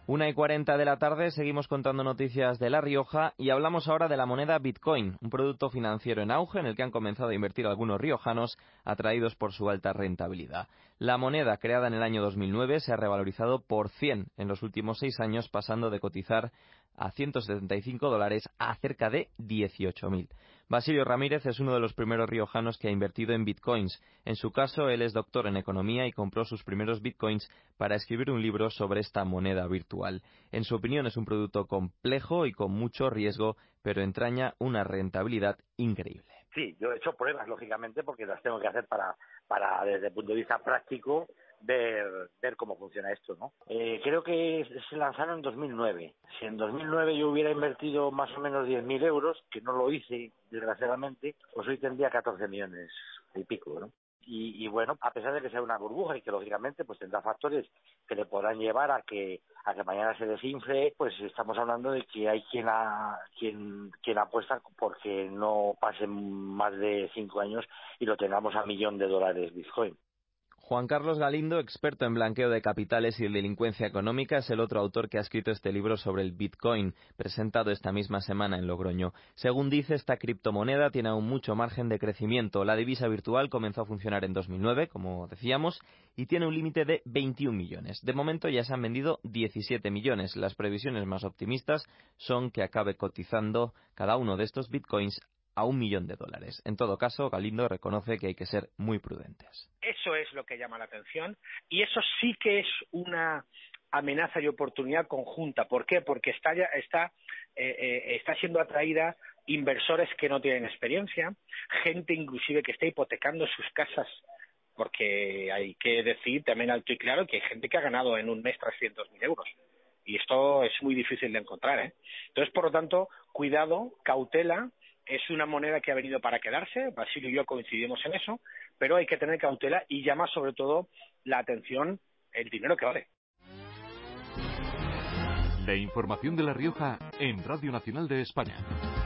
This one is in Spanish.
1:40 de la tarde, seguimos contando noticias de La Rioja y hablamos ahora de la moneda Bitcoin, un producto financiero en auge en el que han comenzado a invertir algunos riojanos atraídos por su alta rentabilidad. La moneda, creada en el año 2009, se ha revalorizado por 100 en los últimos 6 años, pasando de cotizar a $175 a cerca de 18.000. Basilio Ramírez es uno de los primeros riojanos que ha invertido en bitcoins. En su caso, él es doctor en economía y compró sus primeros bitcoins para escribir un libro sobre esta moneda virtual. En su opinión, es un producto complejo y con mucho riesgo, pero entraña una rentabilidad increíble. Sí, yo he hecho pruebas, lógicamente, porque las tengo que hacer para desde el punto de vista práctico, ver cómo funciona esto, ¿no? Creo que se lanzaron en 2009. Si en 2009 yo hubiera invertido más o menos 10.000 euros, que no lo hice, desgraciadamente, pues hoy tendría 14 millones y pico, ¿no? Y bueno, a pesar de que sea una burbuja y que lógicamente pues tendrá factores que le podrán llevar a que mañana se desinfle, pues estamos hablando de que hay quien apuesta porque no pasen más de 5 años y lo tengamos a $1.000.000 Bitcoin. Juan Carlos Galindo, experto en blanqueo de capitales y delincuencia económica, es el otro autor que ha escrito este libro sobre el Bitcoin, presentado esta misma semana en Logroño. Según dice, esta criptomoneda tiene aún mucho margen de crecimiento. La divisa virtual comenzó a funcionar en 2009, como decíamos, y tiene un límite de 21 millones. De momento ya se han vendido 17 millones. Las previsiones más optimistas son que acabe cotizando cada uno de estos Bitcoins a $1.000.000. En todo caso, Galindo reconoce que hay que ser muy prudentes. Eso es lo que llama la atención y eso sí que es una amenaza y oportunidad conjunta. ¿Por qué? Porque está siendo atraída inversores que no tienen experiencia, gente inclusive que está hipotecando sus casas, porque hay que decir también alto y claro que hay gente que ha ganado en un mes 300.000 euros. Y esto es muy difícil de encontrar, ¿eh? Entonces, por lo tanto, cuidado, cautela. Es una moneda que ha venido para quedarse, Basilio y yo coincidimos en eso, pero hay que tener cautela y llama sobre todo la atención el dinero que vale. La información de La Rioja en Radio Nacional de España.